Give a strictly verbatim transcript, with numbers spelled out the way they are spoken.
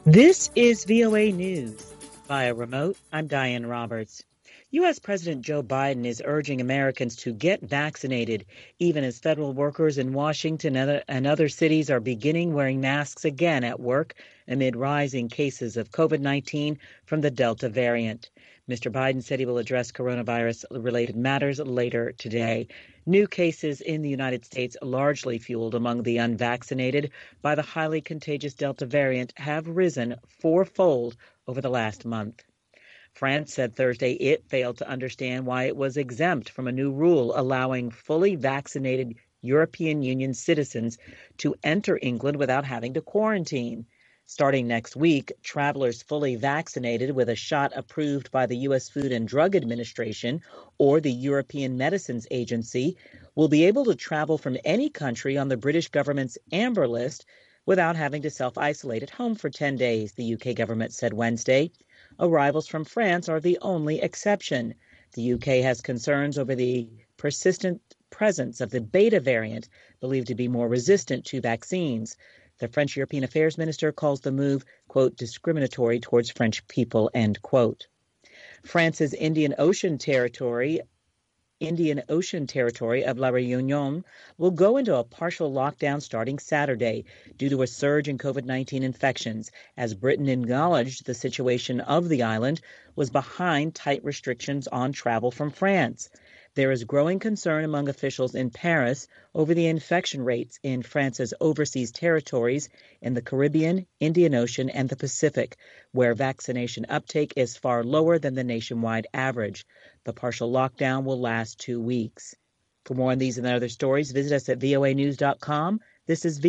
This is V O A News. Via remote, I'm Diane Roberts. U S. President Joe Biden is urging Americans to get vaccinated, even as federal workers in Washington and other cities are beginning wearing masks again at work amid rising cases of COVID nineteen from the Delta variant. Mister Biden said he will address coronavirus-related matters later today. New cases in the United States, largely fueled among the unvaccinated by the highly contagious Delta variant, have risen fourfold over the last month. France said Thursday it failed to understand why it was exempt from a new rule allowing fully vaccinated European Union citizens to enter England without having to quarantine. Starting next week, travelers fully vaccinated with a shot approved by the U S. Food and Drug Administration or the European Medicines Agency will be able to travel from any country on the British government's Amber List without having to self-isolate at home for ten days, the U K government said Wednesday. Arrivals from France are the only exception. The U K has concerns over the persistent presence of the Beta variant, believed to be more resistant to vaccines. The French European Affairs Minister calls the move, quote, discriminatory towards French people, end quote. France's Indian Ocean Territory Indian Ocean Territory of La Réunion will go into a partial lockdown starting Saturday due to a surge in COVID nineteen infections, as Britain acknowledged the situation of the island was behind tight restrictions on travel from France. There is growing concern among officials in Paris over the infection rates in France's overseas territories in the Caribbean, Indian Ocean, and the Pacific, where vaccination uptake is far lower than the nationwide average. The partial lockdown will last two weeks. For more on these and other stories, visit us at voa news dot com. This is